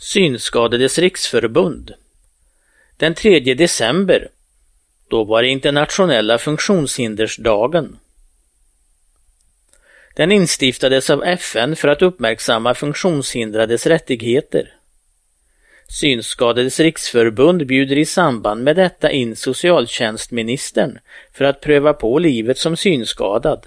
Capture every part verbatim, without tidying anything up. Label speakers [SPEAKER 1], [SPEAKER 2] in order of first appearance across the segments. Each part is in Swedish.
[SPEAKER 1] Synskadades riksförbund. Den tredje december, då var det internationella funktionshindersdagen. Den instiftades av F N för att uppmärksamma funktionshindrades rättigheter. Synskadades riksförbund bjuder i samband med detta in socialtjänstministern för att pröva på livet som synskadad.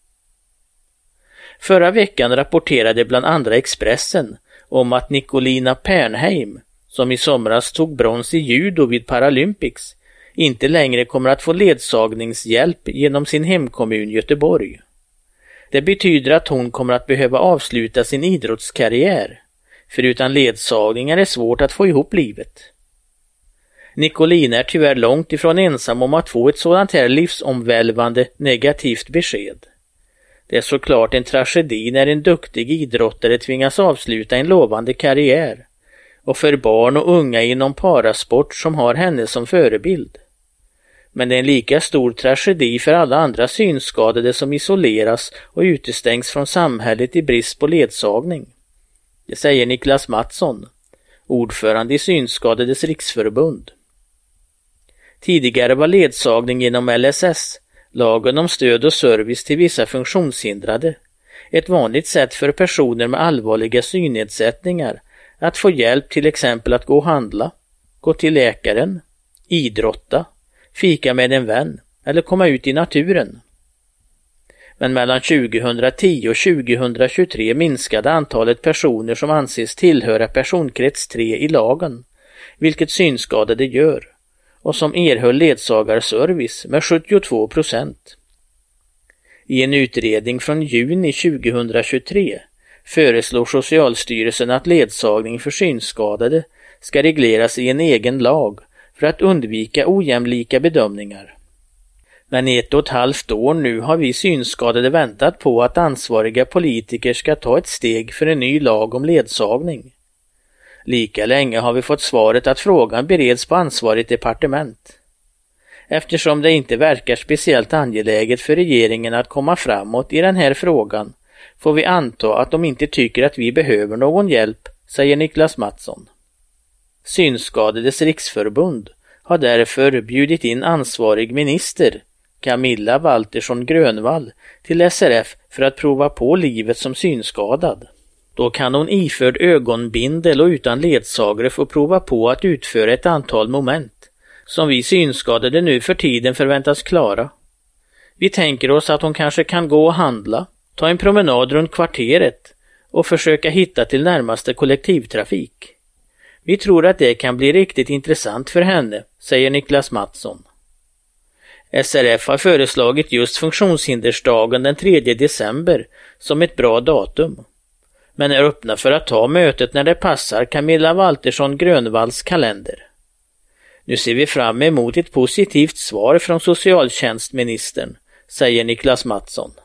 [SPEAKER 1] Förra veckan rapporterade bland andra Expressen om att Nicolina Pernheim, som i somras tog brons i judo vid Paralympics, inte längre kommer att få ledsagningshjälp genom sin hemkommun Göteborg. Det betyder att hon kommer att behöva avsluta sin idrottskarriär, för utan ledsagning är det svårt att få ihop livet. Nicolina är tyvärr långt ifrån ensam om att få ett sådant här livsomvälvande negativt besked. Det är såklart en tragedi när en duktig idrottare tvingas avsluta en lovande karriär, och för barn och unga inom parasport som har henne som förebild. Men det är en lika stor tragedi för alla andra synskadade som isoleras och utestängs från samhället i brist på ledsagning. Det säger Niklas Mattsson, ordförande i Synskadades riksförbund. Tidigare var ledsagning genom L S S, lagen om stöd och service till vissa funktionshindrade, ett vanligt sätt för personer med allvarliga synnedsättningar att få hjälp, till exempel att gå och handla, gå till läkaren, idrotta, fika med en vän eller komma ut i naturen. Men mellan tjugohundratio och tjugohundratjugotre minskade antalet personer som anses tillhöra personkrets tre i lagen, vilket synskadade gör, och som erhöll ledsagarservice med sjuttiotvå procent. I en utredning från juni tjugohundratjugotre föreslår Socialstyrelsen att ledsagning för synskadade ska regleras i en egen lag för att undvika ojämlika bedömningar. Men i ett och ett halvt år nu har vi synskadade väntat på att ansvariga politiker ska ta ett steg för en ny lag om ledsagning. Lika länge har vi fått svaret att frågan bereds på ansvarigt departement. Eftersom det inte verkar speciellt angeläget för regeringen att komma framåt i den här frågan får vi anta att de inte tycker att vi behöver någon hjälp, säger Niklas Mattsson. Synskadades riksförbund har därför bjudit in ansvarig minister, Camilla Waltersson Grönvall, till S R F för att prova på livet som synskadad. Då kan hon iförd ögonbindel och utan ledsagare få prova på att utföra ett antal moment som vi synskadade nu för tiden förväntas klara. Vi tänker oss att hon kanske kan gå och handla, ta en promenad runt kvarteret och försöka hitta till närmaste kollektivtrafik. Vi tror att det kan bli riktigt intressant för henne, säger Niklas Mattsson. S R F har föreslagit just funktionshindersdagen den tredje december som ett bra datum, men är öppna för att ta mötet när det passar Camilla Waltersson Grönvalls kalender. Nu ser vi fram emot ett positivt svar från socialtjänstministern, säger Niklas Mattsson.